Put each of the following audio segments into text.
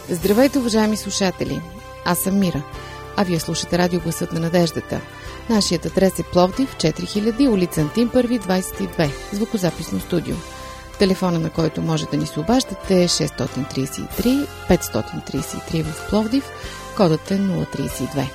Здравейте, уважаеми слушатели! Аз съм Мира, а вие слушате радио Гласът на надеждата. Нашият адрес е Пловдив, 4000, улица Антим Първи, 22, звукозаписно студио. Телефона, на който може да ни се обаждате е 633 533 в Пловдив, кодът е 032.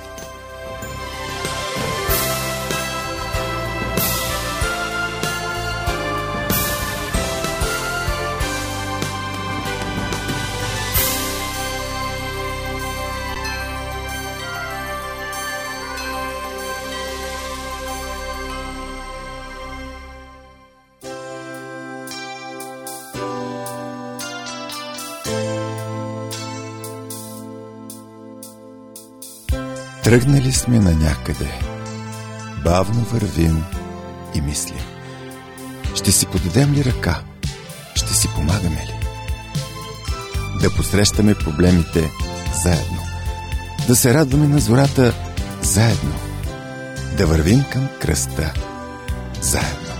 Тръгнали сме на някъде, бавно вървим и мислим. Ще си подадем ли ръка? Ще си помагаме ли? Да посрещаме проблемите заедно, да се радваме на зората заедно, да вървим към кръста заедно.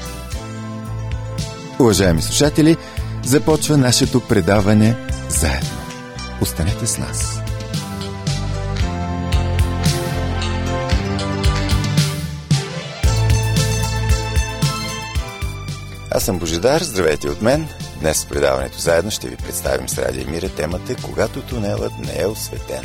Уважаеми слушатели, започва нашето предаване заедно. Останете с нас. Аз съм Божидар, здравейте от мен. Днес в предаването заедно ще ви представим с Радио Мира темата "Когато тунелът не е осветен".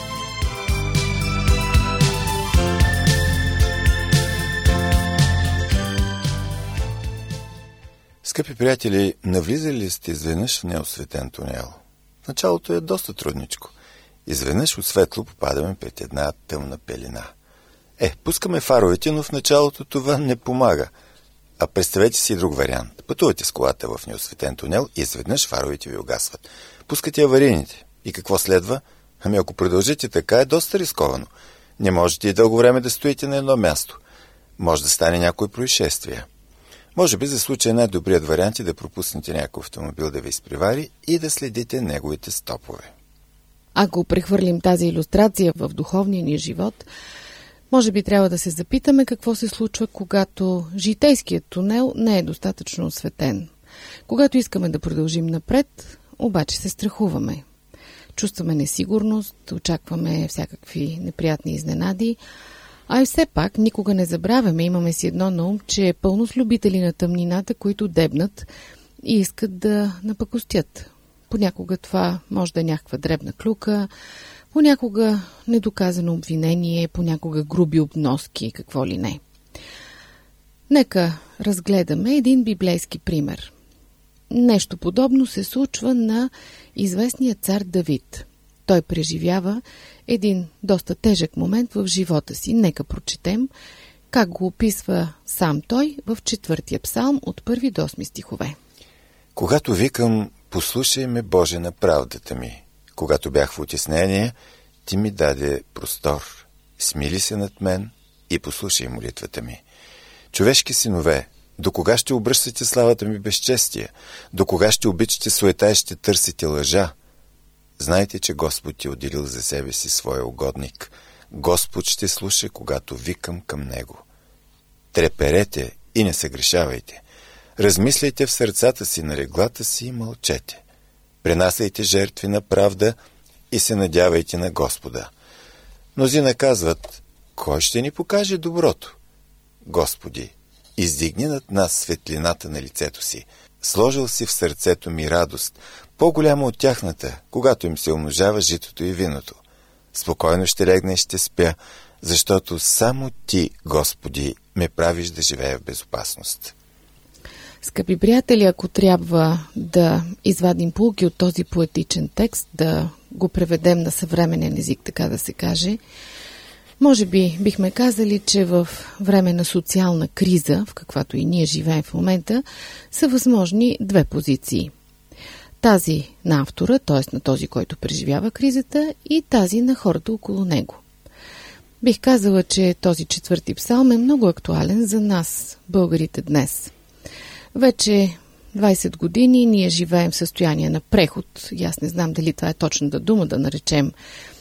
Скъпи приятели, навлизали ли сте изведнъж в неосветен тунел? В началото е доста трудничко. Изведнъж от светло попадаме пред една тъмна пелена. Пускаме фаровете, но в началото това не помага. А представете си друг вариант. Пътувате с колата в неосветен тунел и изведнъж фаровете ви угасват. Пускате аварийните. И какво следва? Ако продължите така, е доста рисковано. Не можете и дълго време да стоите на едно място. Може да стане някое происшествие. Може би за случай най-добрият вариант е да пропуснете някой автомобил да ви изпревари и да следите неговите стопове. Ако прехвърлим тази илюстрация в духовния ни живот, може би трябва да се запитаме какво се случва, когато житейският тунел не е достатъчно осветен. Когато искаме да продължим напред, обаче се страхуваме. Чувстваме несигурност, очакваме всякакви неприятни изненади, а и все пак никога не забравяме, имаме си едно на ум, че е пълно с любители на тъмнината, които дебнат и искат да напакостят. Понякога това може да е някаква дребна клюка, понякога недоказано обвинение, понякога груби обноски, какво ли не. Нека разгледаме един библейски пример. Нещо подобно се случва на известния цар Давид. Той преживява един доста тежък момент в живота си. Нека прочетем как го описва сам той в 4 псалм от 1 до 8 стихове. Когато викам, послушай ме, Боже, на правдата ми. Когато бях в утеснение, ти ми даде простор. Смили се над мен и послушай молитвата ми. Човешки синове, до кога ще обръщате славата ми безчестие? До кога ще обичате суета и ще търсите лъжа? Знайте, че Господ е отделил за себе си своя угодник. Господ ще слуша, когато викам към Него. Треперете и не съгрешавайте. Размисляйте в сърцата си, на леглата си и мълчете. Пренасяйте жертви на правда и се надявайте на Господа. Мнозина казват: кой ще ни покаже доброто? Господи, издигни над нас светлината на лицето си. Сложил си в сърцето ми радост, по-голяма от тяхната, когато им се умножава житото и виното. Спокойно ще легна и ще спя, защото само Ти, Господи, ме правиш да живея в безопасност. Скъпи приятели, ако трябва да извадим поуки от този поетичен текст, да го преведем на съвременен език, така да се каже, може би бихме казали, че в време на социална криза, в каквато и ние живеем в момента, са възможни две позиции. Тази на автора, т.е. на този, който преживява кризата, и тази на хората около него. Бих казала, че този 4 псалм е много актуален за нас, българите днес. Вече 20 години ние живеем в състояние на преход, и аз не знам дали това е точната дума да наречем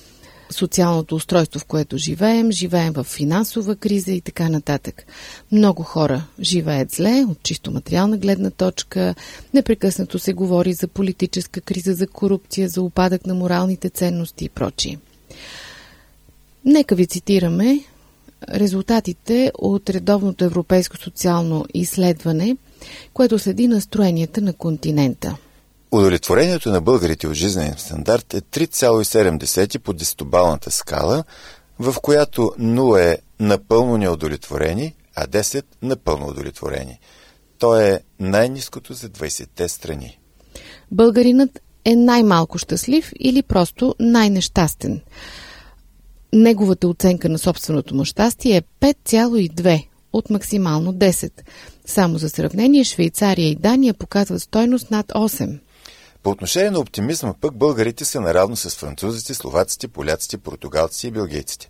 социалното устройство, в което живеем в финансова криза и така нататък. Много хора живеят зле от чисто материална гледна точка, непрекъснато се говори за политическа криза, за корупция, за упадък на моралните ценности и прочие. Нека ви цитираме резултатите от редовното европейско социално изследване, което следи настроенията на континента. Удовлетворението на българите от жизнен стандарт е 3,7 по 10-балната скала, в която 0 е напълно неудовлетворени, а 10 напълно удовлетворени. То е най-ниското за 20-те страни. Българинът е най-малко щастлив или просто най-нещастен. Неговата оценка на собственото му щастие е 5,2 от максимално 10. Само за сравнение, Швейцария и Дания показват стойност над 8. По отношение на оптимизма пък българите са наравно с французите, словаците, поляците, португалците и белгийците.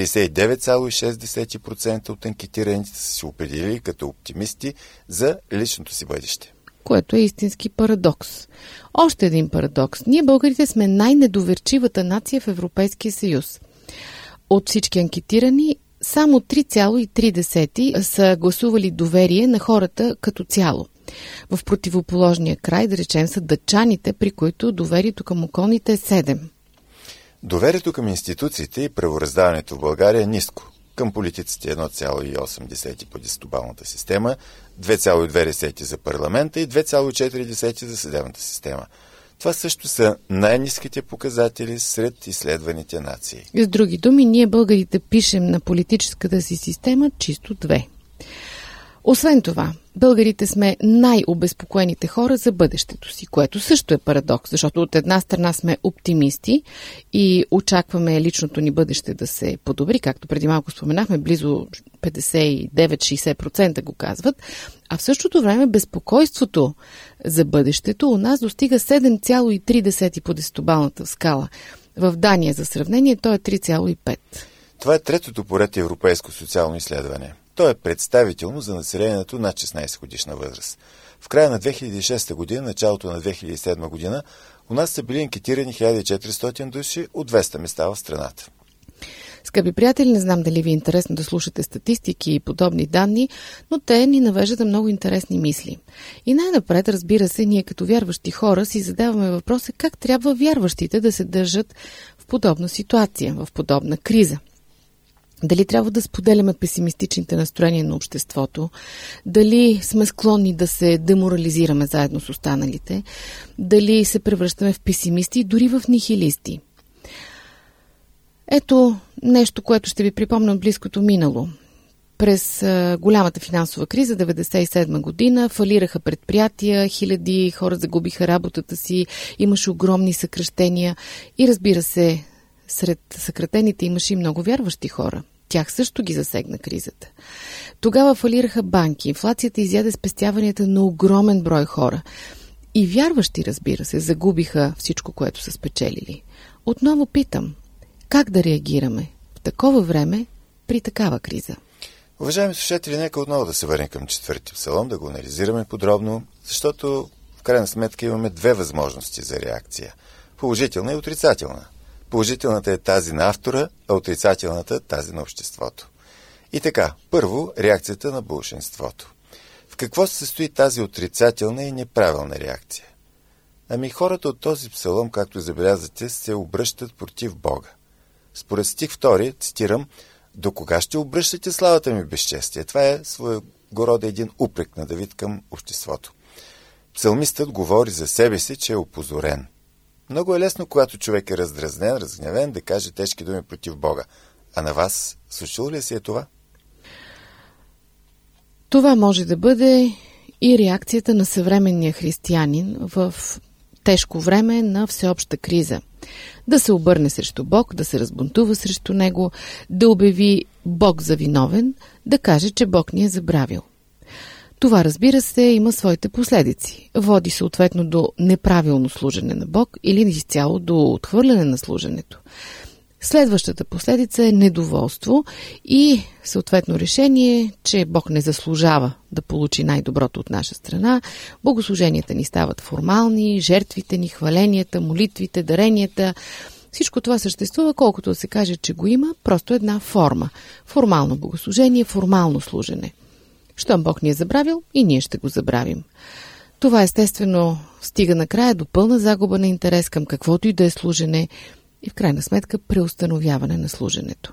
59,6% от анкетираните са се определили като оптимисти за личното си бъдеще. Което е истински парадокс. Още един парадокс. Ние българите сме най-недоверчивата нация в Европейския съюз. От всички анкетирани, само 3,3 са гласували доверие на хората като цяло. В противоположния край, да речем, са датчаните, при които доверието към околните е 7. Доверието към институциите и правораздаването в България е ниско. Към политиците 1,8 по 10-балната система, 2,2 за парламента и 2,4 за съдебната система. Това също са най-ниските показатели сред изследваните нации. С други думи, ние българите пишем на политическата си система чисто 2. Освен това, българите сме най-обезпокоените хора за бъдещето си, което също е парадокс, защото от една страна сме оптимисти и очакваме личното ни бъдеще да се подобри, както преди малко споменахме, близо 59-60% го казват, а в същото време безпокойството за бъдещето у нас достига 7,3 по 10-балната скала. В Дания, за сравнение, то е 3,5. Това е третото поред европейско социално изследване. То е представително за населението над 16 годишна възраст. В края на 2006 година, началото на 2007 година, у нас са били анкетирани 1400 души от 200 места в страната. Скъпи приятели, не знам дали ви е интересно да слушате статистики и подобни данни, но те ни навеждат много интересни мисли. И най-напред, разбира се, ние като вярващи хора си задаваме въпроса как трябва вярващите да се държат в подобна ситуация, в подобна криза. Дали трябва да споделяме песимистичните настроения на обществото, дали сме склонни да се деморализираме заедно с останалите, дали се превръщаме в песимисти и дори в нихилисти. Ето нещо, което ще ви припомня от близкото минало. През голямата финансова криза, 1997 година, фалираха предприятия, хиляди хора загубиха работата си, имаше огромни съкращения и разбира се, сред съкратените имаше и много вярващи хора. Тях също ги засегна кризата. Тогава фалираха банки, инфлацията изяде спестяванията на огромен брой хора. И вярващи, разбира се, загубиха всичко, което са спечелили. Отново питам, как да реагираме в такова време при такава криза? Уважаеми слушатели, нека отново да се върнем към 4-ти псалом, да го анализираме подробно, защото в крайна сметка имаме две възможности за реакция. Положителна и отрицателна. Положителната е тази на автора, а отрицателната тази на обществото. И така, първо, реакцията на болшинството. В какво се състои тази отрицателна и неправилна реакция? Ами хората от този псалом, както забелязате, се обръщат против Бога. Според стих 2, цитирам, «До кога ще обръщате славата ми безчестие?» Това е своего рода един упрек на Давид към обществото. Псалмистът говори за себе си, че е опозорен. Много е лесно, когато човек е раздразнен, разгневен, да каже тежки думи против Бога. А на вас случило ли се е това? Това може да бъде и реакцията на съвременния християнин в тежко време на всеобща криза. Да се обърне срещу Бог, да се разбунтува срещу Него, да обяви Бог за виновен, да каже, че Бог ни е забравил. Това, разбира се, има своите последици. Води съответно до неправилно служене на Бог или изцяло до отхвърляне на служенето. Следващата последица е недоволство и съответно решение, че Бог не заслужава да получи най-доброто от наша страна. Богослуженията ни стават формални, жертвите ни, хваленията, молитвите, даренията Всичко това съществува, колкото да се каже, че го има, просто една форма. Формално богослужение, формално служене. Щом Бог ни е забравил, и ние ще го забравим. Това естествено стига накрая до пълна загуба на интерес към каквото и да е служене и в крайна сметка преустановяване на служенето.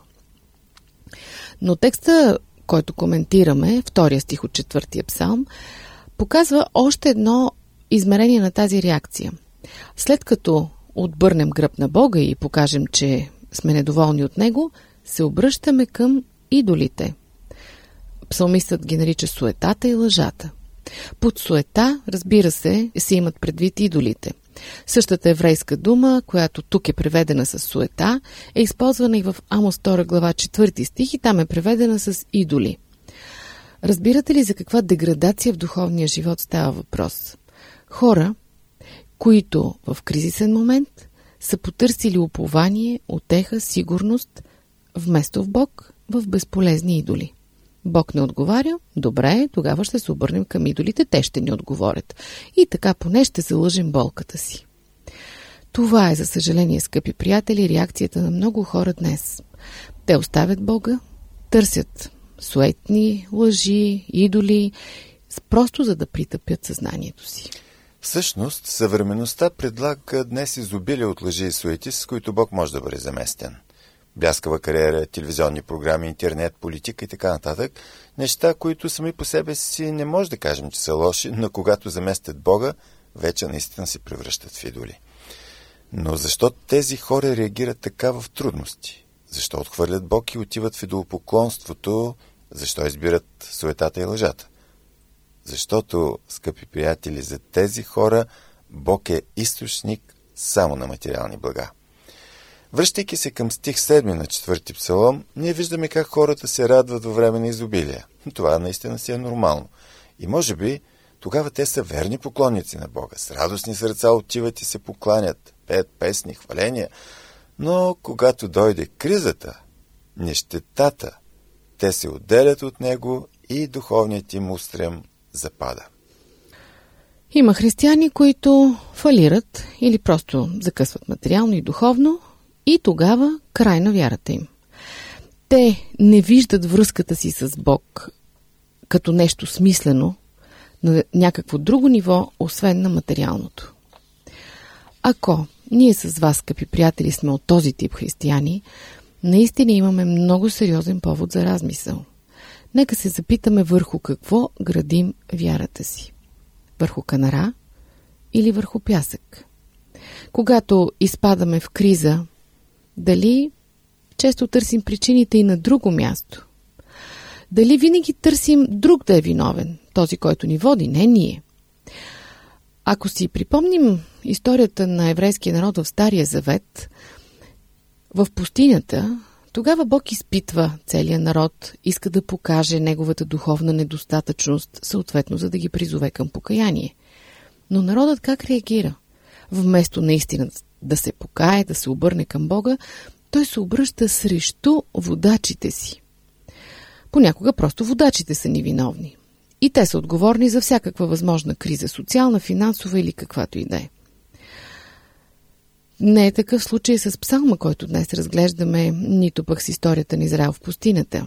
Но текста, който коментираме, втория стих от 4-тия псалм, показва още едно измерение на тази реакция. След като отбърнем гръб на Бога и покажем, че сме недоволни от Него, се обръщаме към идолите. Псалмистът ги нарича суетата и лъжата. Под суета, разбира се, се имат предвид идолите. Същата еврейска дума, която тук е преведена с суета, е използвана и в Амос 2 глава 4 стих и там е преведена с идоли. Разбирате ли за каква деградация в духовния живот става въпрос? Хора, които в кризисен момент са потърсили упование, утеха, сигурност, вместо в Бог, в безполезни идоли. Бог не отговаря, добре, тогава ще се обърнем към идолите, те ще ни отговорят. И така поне ще залъжем болката си. Това е, за съжаление, скъпи приятели, реакцията на много хора днес. Те оставят Бога, търсят суетни лъжи, идоли, просто за да притъпят съзнанието си. Всъщност, съвременността предлага днес изобилие от лъжи и суети, с които Бог може да бъде заместен. Бляскава кариера, телевизионни програми, интернет, политика и така нататък. Неща, които сами по себе си не може да кажем, че са лоши, но когато заместят Бога, вече наистина се превръщат в идоли. Но защо тези хора реагират така в трудности? Защо отхвърлят Бог и отиват в идолопоклонството? Защо избират суетата и лъжата? Защото, скъпи приятели, за тези хора Бог е източник само на материални блага. Връщайки се към стих 7 на 4-ти псалом, ние виждаме как хората се радват във време на изобилие. Това наистина си е нормално. И може би тогава те са верни поклонници на Бога. С радостни сърца отиват и се покланят, пеят песни, хваления. Но когато дойде кризата, нещетата, те се отделят от него и духовният им устрем запада. Има християни, които фалират или просто закъсват материално и духовно, и тогава край на вярата им. Те не виждат връзката си с Бог като нещо смислено на някакво друго ниво, освен на материалното. Ако ние с вас, скъпи приятели, сме от този тип християни, наистина имаме много сериозен повод за размисъл. Нека се запитаме върху какво градим вярата си. Върху канара или върху пясък? Когато изпадаме в криза, дали често търсим причините и на друго място? Дали винаги търсим друг да е виновен, този, който ни води, не ние? Ако си припомним историята на еврейския народ в Стария Завет, в пустинята, тогава Бог изпитва целия народ, иска да покаже неговата духовна недостатъчност, съответно за да ги призове към покаяние. Но народът как реагира? Вместо наистина да се покае, да се обърне към Бога, той се обръща срещу водачите си. Понякога просто водачите са ни виновни. И те са отговорни за всякаква възможна криза, социална, финансова или каквато и да е. Не е такъв случай с псалма, който днес разглеждаме, нито пък с историята на Израел в пустинята.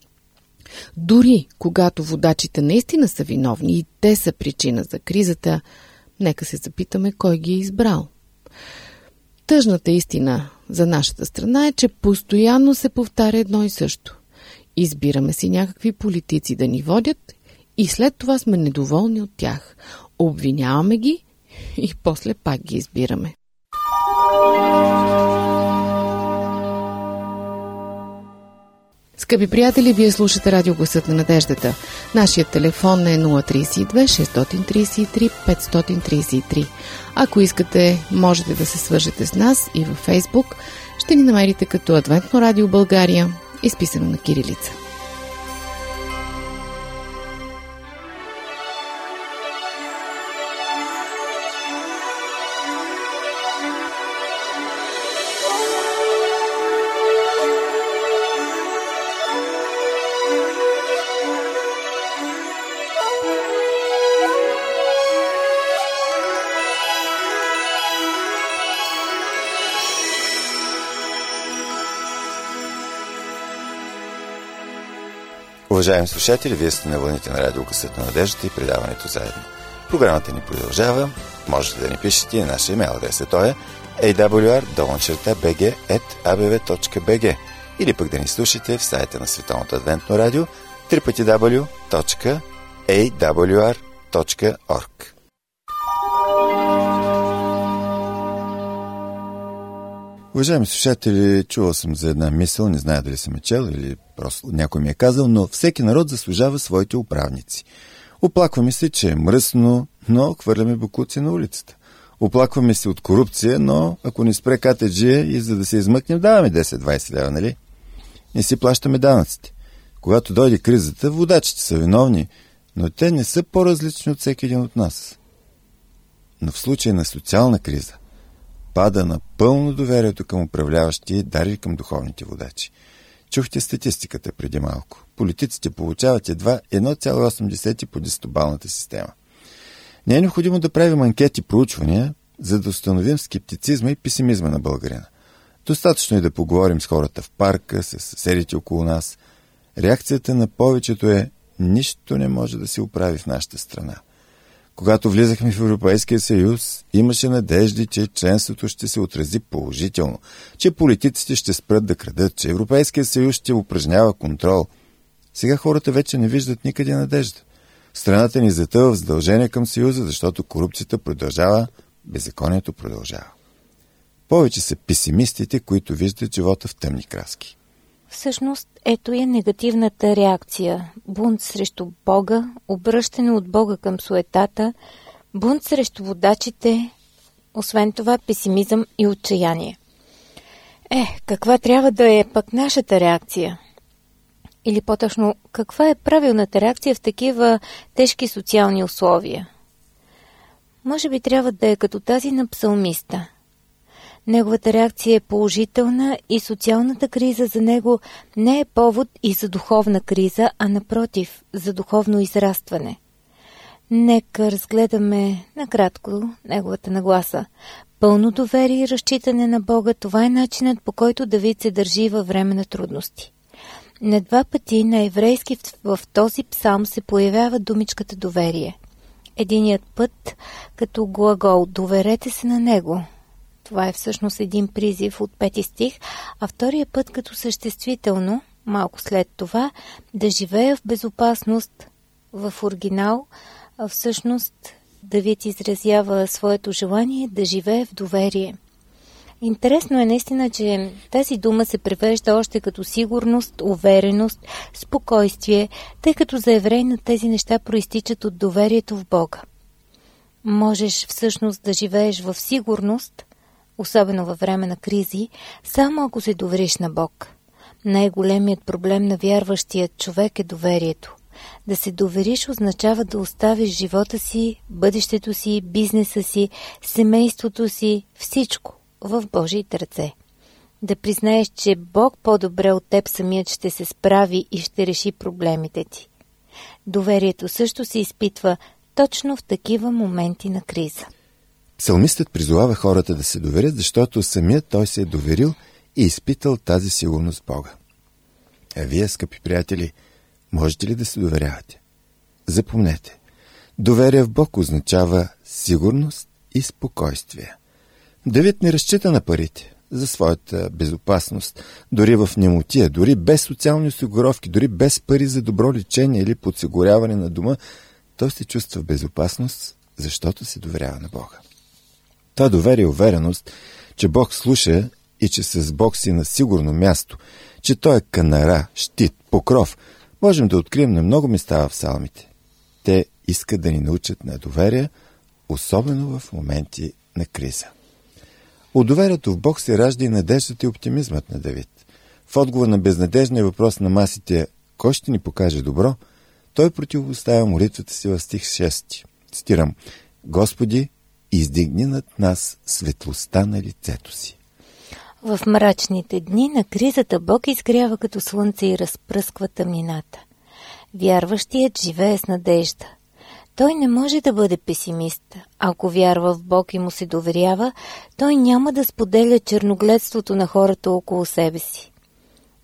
Дори когато водачите наистина са виновни и те са причина за кризата, нека се запитаме кой ги е избрал. Тъжната истина за нашата страна е, че постоянно се повтаря едно и също. Избираме си някакви политици да ни водят и след това сме недоволни от тях. Обвиняваме ги и после пак ги избираме. Скъпи приятели, вие слушате радио Гласът на надеждата. Нашият телефон е 032 633 533. Ако искате, можете да се свържете с нас и във Фейсбук. Ще ни намерите като Адвентно радио България, изписано на кирилица. Уважаеми слушатели, вие сте на вълните на Радио Късът на надеждата и предаването заедно. Програмата ни продължава. Можете да ни пишете и наша имейл адреса. Той е awr@abv.bg или пък да ни слушате в сайта на Световното адвентно радио www.awr.org. Уважаеми слушатели, чувал съм за една мисъл, не зная дали съм чел или просто някой ми е казал, но всеки народ заслужава своите управници. Оплакваме се, че е мръсно, но хвърляме боклуци на улицата. Оплакваме се от корупция, но ако ни спре катеджия и за да се измъкнем, даваме 10-20 лева, нали? Не си плащаме данъците. Когато дойде кризата, водачите са виновни, но те не са по-различни от всеки един от нас. Но в случай на социална криза, пада напълно доверието към управляващи, дари към духовните водачи. Чухте статистиката преди малко. Политиците получават едва 1,8 по 10-балната система. Не е необходимо да правим анкети и проучвания, за да установим скептицизма и песимизма на българина. Достатъчно е да поговорим с хората в парка, с съседите около нас. Реакцията на повечето е: нищо не може да се оправи в нашата страна. Когато влизахме в Европейския съюз, имаше надежди, че членството ще се отрази положително, че политиците ще спрат да крадат, че Европейския съюз ще упражнява контрол. Сега хората вече не виждат никъде надежда. Страната ни затъва в задължение към съюза, защото корупцията продължава, беззаконието продължава. Повече са песимистите, които виждат живота в тъмни краски. Всъщност, ето е негативната реакция. Бунт срещу Бога, обръщане от Бога към суетата, бунт срещу водачите, освен това песимизъм и отчаяние. Каква трябва да е пък нашата реакция? Или по-точно, каква е правилната реакция в такива тежки социални условия? Може би трябва да е като тази на псалмиста. Неговата реакция е положителна и социалната криза за него не е повод и за духовна криза, а напротив, за духовно израстване. Нека разгледаме накратко неговата нагласа. Пълно доверие и разчитане на Бога, това е начинът, по който Давид се държи във време на трудности. На 2 пъти на еврейски в този псалм се появява думичката доверие. Единият път като глагол «доверете се на него». Това е всъщност един призив от 5 стих, а втория път като съществително, малко след това, да живея в безопасност. В оригинал, всъщност, Давид изразява своето желание да живее в доверие. Интересно е наистина, че тази дума се превежда още като сигурност, увереност, спокойствие, тъй като за евреина тези неща проистичат от доверието в Бога. Можеш всъщност да живееш в сигурност, особено във време на кризи, само ако се довериш на Бог. Най-големият проблем на вярващия човек е доверието. Да се довериш означава да оставиш живота си, бъдещето си, бизнеса си, семейството си, всичко в Божиите ръце. Да признаеш, че Бог по-добре от теб самият ще се справи и ще реши проблемите ти. Доверието също се изпитва точно в такива моменти на криза. Псалмистът призовава хората да се доверят, защото самият той се е доверил и изпитал тази сигурност в Бога. А вие, скъпи приятели, можете ли да се доверявате? Запомнете, доверие в Бог означава сигурност и спокойствие. Давид не разчита на парите за своята безопасност, дори в немотия, дори без социални осигуровки, дори без пари за добро лечение или подсигуряване на дома, той се чувства в безопасност, защото се доверява на Бога. Това доверие и увереност, че Бог слуша и че с Бог си на сигурно място, че Той е канара, щит, покров, можем да открием на много места в псалмите. Те искат да ни научат на доверие, особено в моменти на криза. От доверието в Бог се ражда и надеждата и оптимизмът на Давид. В отговор на безнадежния въпрос на масите «Кой ще ни покаже добро?», той противопоставя молитвата си в стих 6. Цитирам: «Господи, издигни над нас светлостта на лицето си». В мрачните дни на кризата Бог изгрява като слънце и разпръсква тъмнината. Вярващият живее с надежда. Той не може да бъде песимист. Ако вярва в Бог и му се доверява, той няма да споделя черногледството на хората около себе си.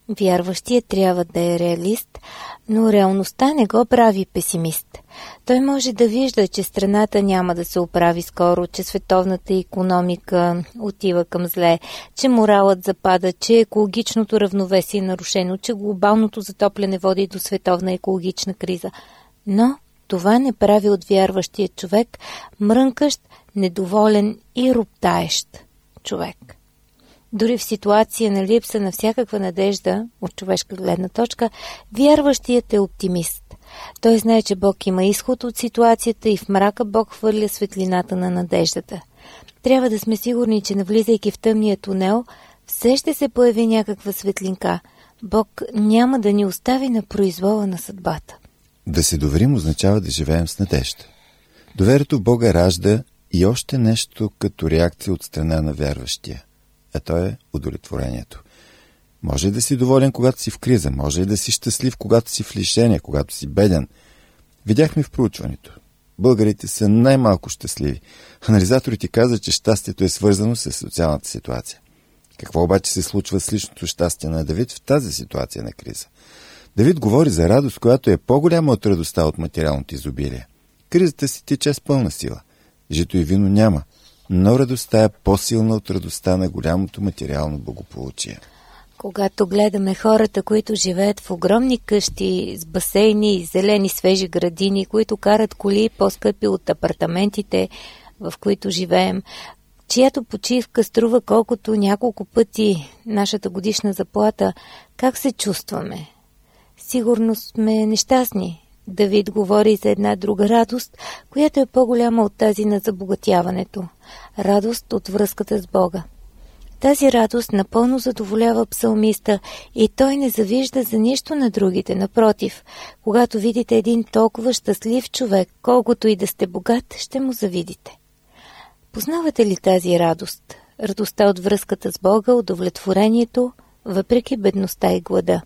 Вярващият трябва да е реалист, но реалността не го прави песимист. Той може да вижда, че страната няма да се оправи скоро, че световната икономика отива към зле, че моралът запада, че екологичното равновесие е нарушено, че глобалното затопляне води до световна екологична криза. Но това не прави от вярващия човек мрънкащ, недоволен и роптаещ човек. Дори в ситуация на липса на всякаква надежда, от човешка гледна точка, вярващият е оптимист. Той знае, че Бог има изход от ситуацията и в мрака Бог хвърля светлината на надеждата. Трябва да сме сигурни, че навлизайки в тъмния тунел, все ще се появи някаква светлинка. Бог няма да ни остави на произвола на съдбата. Да се доверим означава да живеем с надежда. Доверието в Бога ражда и още нещо като реакция от страна на вярващия, а то е удовлетворението. Може да си доволен, когато си в криза, може да си щастлив, когато си в лишение, когато си беден. Видяхме в проучването. Българите са най-малко щастливи. Анализаторите казват, че щастието е свързано с социалната ситуация. Какво обаче се случва с личното щастие на Давид в тази ситуация на криза? Давид говори за радост, която е по-голяма от радостта от материалното изобилие. Кризата си тече с пълна сила. Жито и вино няма, но радостта е по-силна от радостта на голямото материално благополучие. Когато гледаме хората, които живеят в огромни къщи с басейни и зелени свежи градини, които карат коли по-скъпи от апартаментите, в които живеем, чиято почивка струва колкото няколко пъти нашата годишна заплата, как се чувстваме? Сигурно сме нещастни. Давид говори за една друга радост, която е по-голяма от тази на забогатяването. Радост от връзката с Бога. Тази радост напълно задоволява псалмиста и той не завижда за нищо на другите. Напротив, когато видите един толкова щастлив човек, колкото и да сте богат, ще му завидите. Познавате ли тази радост? Радостта от връзката с Бога, удовлетворението, въпреки бедността и глада.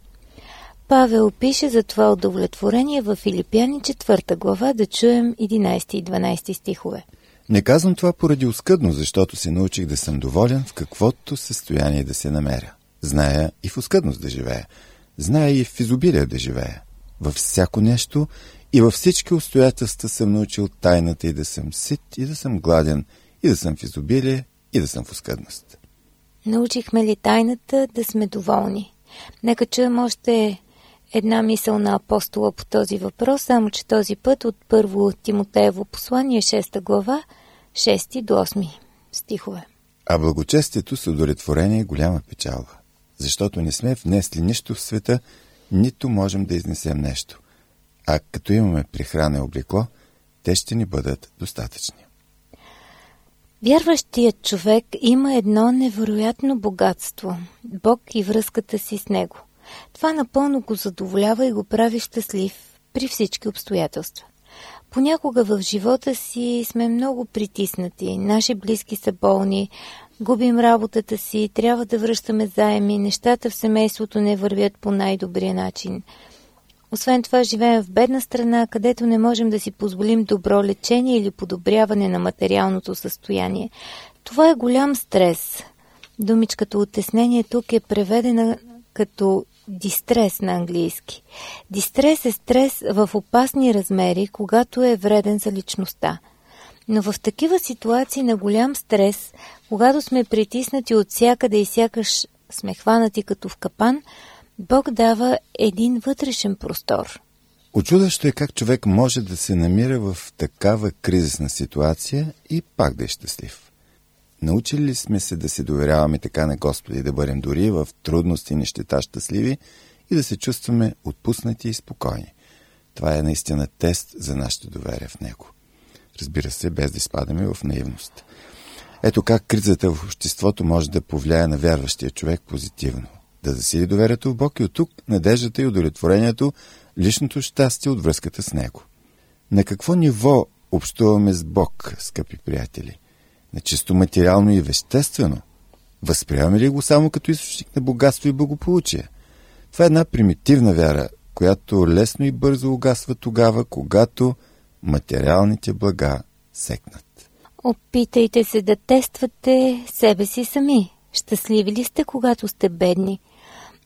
Павел пише за това удовлетворение във Филипяни 4 глава, да чуем 11 и 12 стихове. Не казвам това поради оскъдно, защото се научих да съм доволен в каквото състояние да се намеря. Зная и в оскъдност да живея. Зная и в изобилие да живея. Във всяко нещо и във всички обстоятелства съм научил тайната и да съм сит, и да съм гладен, и да съм в изобилие, и да съм в оскъдност. Научихме ли тайната да сме доволни? Нека чуем още една мисъл на апостола по този въпрос, само че този път от 1 Тимотеево послание 6 глава, 6 до 8 стихове. А благочестието с удовлетворение е голяма печалба, защото не сме внесли нищо в света, нито можем да изнесем нещо. А като имаме прехрана и облекло, те ще ни бъдат достатъчни. Вярващият човек има едно невероятно богатство – Бог и връзката си с Него. Това напълно го задоволява и го прави щастлив при всички обстоятелства. Понякога в живота си сме много притиснати, наши близки са болни, губим работата си, трябва да връщаме заеми, нещата в семейството не вървят по най-добрия начин. Освен това, живеем в бедна страна, където не можем да си позволим добро лечение или подобряване на материалното състояние. Това е голям стрес. Думичката оттеснение тук е преведена като дистрес на английски. Дистрес е стрес в опасни размери, когато е вреден за личността. Но в такива ситуации на голям стрес, когато сме притиснати от всякъде и сякаш сме хванати като в капан, Бог дава един вътрешен простор. Учудващо е как човек може да се намира в такава кризисна ситуация и пак да е щастлив. Научили ли сме се да се доверяваме така на Господа и да бъдем дори в трудности и нещета щастливи и да се чувстваме отпуснати и спокойни? Това е наистина тест за нашето доверие в Него. Разбира се, без да изпадаме в наивност. Ето как кризата в обществото може да повлияе на вярващия човек позитивно. Да засили доверието в Бог и от тук надеждата и удовлетворението, личното щастие от връзката с Него. На какво ниво общуваме с Бог, скъпи приятели? На чисто материално и веществено? Възприемаме ли го само като източник на богатство и благополучие? Това е една примитивна вяра, която лесно и бързо угасва тогава, когато материалните блага секнат. Опитайте се да тествате себе си сами. Щастливи ли сте, когато сте бедни?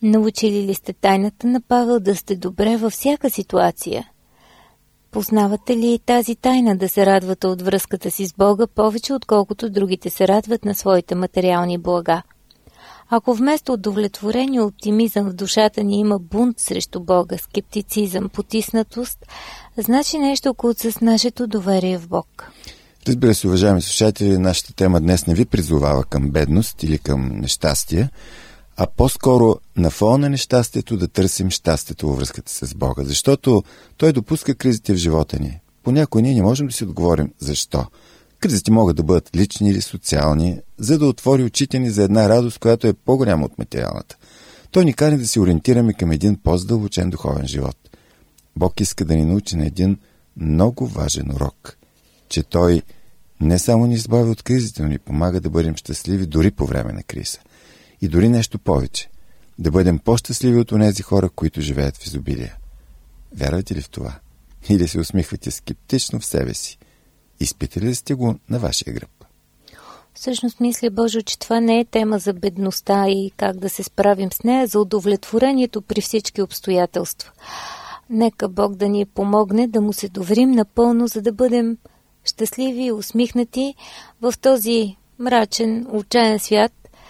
Научили ли сте тайната на Павел да сте добре във всяка ситуация? Познавате ли тази тайна да се радвате от връзката си с Бога повече, отколкото другите се радват на своите материални блага? Ако вместо удовлетворение и оптимизъм в душата ни има бунт срещу Бога, скептицизъм, потиснатост, значи нещо с нашето доверие в Бог. Разбира се, уважаеми слушатели, нашата тема днес не ви призовава към бедност или към нещастие, а по-скоро на фона на нещастието да търсим щастието във връзката с Бога, защото Той допуска кризите в живота ни. Понякога ние не можем да си отговорим защо. Кризите могат да бъдат лични или социални, за да отвори очите ни за една радост, която е по-голяма от материалната. Той ни кани да се ориентираме към един по-задълбочен духовен живот. Бог иска да ни научи на един много важен урок, че Той не само ни избави от кризите, но ни помага да бъдем щастливи дори по време на криза. И дори нещо повече. Да бъдем по-щастливи от онези хора, които живеят в изобилие. Вярвате ли в това? Или се усмихвате скептично в себе си? Изпитали ли сте го на вашия гръб? Всъщност мисля, Божо, че това не е тема за бедността и как да се справим с нея, за удовлетворението при всички обстоятелства. Нека Бог да ни помогне да му се доверим напълно, за да бъдем щастливи и усмихнати в този мрачен, отчаян свят,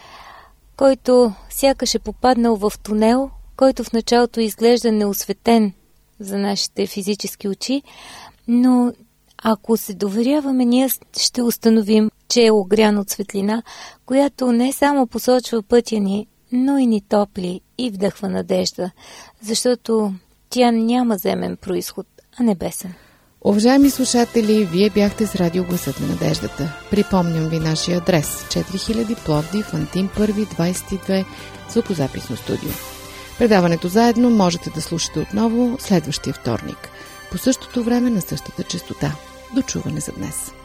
който сякаш е попаднал в тунел, който в началото изглежда неосветен за нашите физически очи, но ако се доверяваме, ние ще установим, че е огрян от светлина, която не само посочва пътя ни, но и ни топли и вдъхва надежда, защото тя няма земен произход, а небесен. Уважаеми слушатели, вие бяхте с радио Гласът на надеждата. Припомням ви нашия адрес: 4000 Пловдив, Антим 1, 22, звукозаписно студио. Предаването заедно можете да слушате отново следващия вторник, по същото време на същата честота. До чуване за днес.